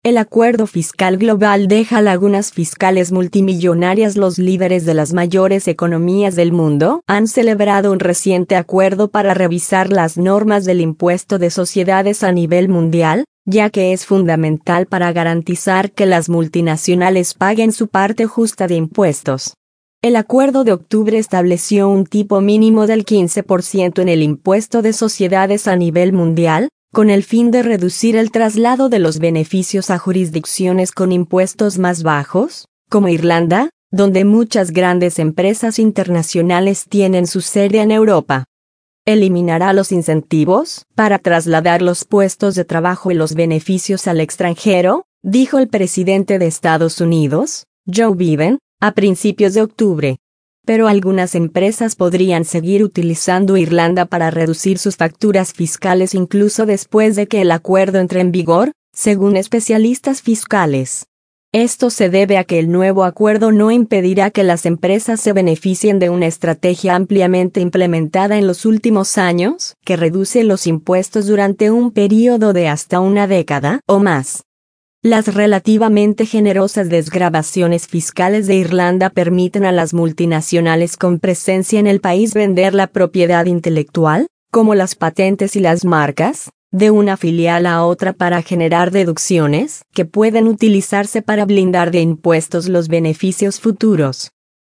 El acuerdo fiscal global deja lagunas fiscales multimillonarias. Los líderes de las mayores economías del mundo han celebrado un reciente acuerdo para revisar las normas del impuesto de sociedades a nivel mundial, ya que es fundamental para garantizar que las multinacionales paguen su parte justa de impuestos. El acuerdo de octubre estableció un tipo mínimo del 15% en el impuesto de sociedades a nivel mundial, con el fin de reducir el traslado de los beneficios a jurisdicciones con impuestos más bajos, como Irlanda, donde muchas grandes empresas internacionales tienen su sede en Europa. Eliminará los incentivos para trasladar los puestos de trabajo y los beneficios al extranjero, dijo el presidente de Estados Unidos, Joe Biden, a principios de octubre. Pero algunas empresas podrían seguir utilizando Irlanda para reducir sus facturas fiscales incluso después de que el acuerdo entre en vigor, según especialistas fiscales. Esto se debe a que el nuevo acuerdo no impedirá que las empresas se beneficien de una estrategia ampliamente implementada en los últimos años, que reduce los impuestos durante un período de hasta una década o más. Las relativamente generosas desgravaciones fiscales de Irlanda permiten a las multinacionales con presencia en el país vender la propiedad intelectual, como las patentes y las marcas, de una filial a otra para generar deducciones que pueden utilizarse para blindar de impuestos los beneficios futuros.